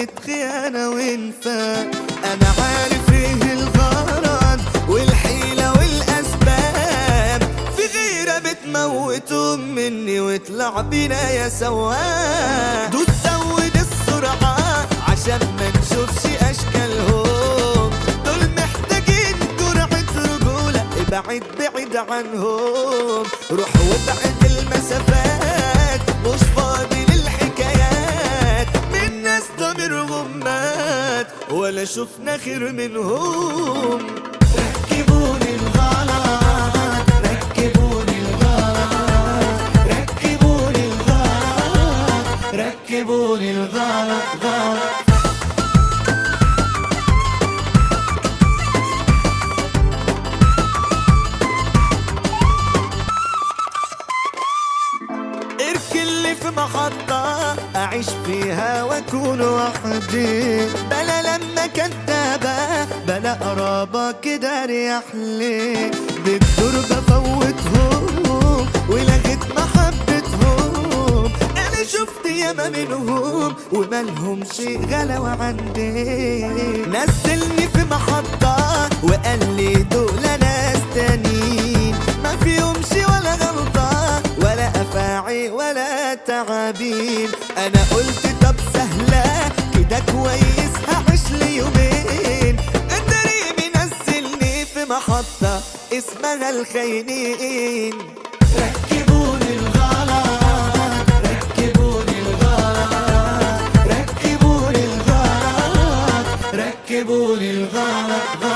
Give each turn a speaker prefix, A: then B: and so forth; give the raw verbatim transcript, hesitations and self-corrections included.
A: بقت خيانة وانفاق. انا عارف ايه الغرض والحيلة والاسباب، في غيرة بتموتهم مني واطلع بينا يا سواق. دوس زود السرعة عشان ما نشوفش اشكالهم، دول محتاجين جرعة رجولة، ابعد بعيد عنهم. روح وابعد المسافات، مش فاضي للحكايات من ناس ضميرهم مات ولا شفنا خير منهم. ركبوني الغلط ركبوني الغلط ركبوني الغلط ركبوني الغلط غلط. اركلي في محطة أعيش فيها وأكون وحدي، بلا لما كدابة بلا قرابة كده أريح لي. بالدور بفوتهم ولغيت محبتهم، أنا شفت ياما منهم ومالهمش غلاوة عندي. نزلني في محطة وقال لي دول ناس تانيين، ما فيهمش ولا غلطة ولا أفاعي ولا تعابين. أنا قلت طب سهلة كده كويس هعيش لي يومين، الدريم ينزلني في محطة اسمها الخاينين. ركبوني الغلط ركبوني الغلط ركبوني الغلط ركبوني الغلط.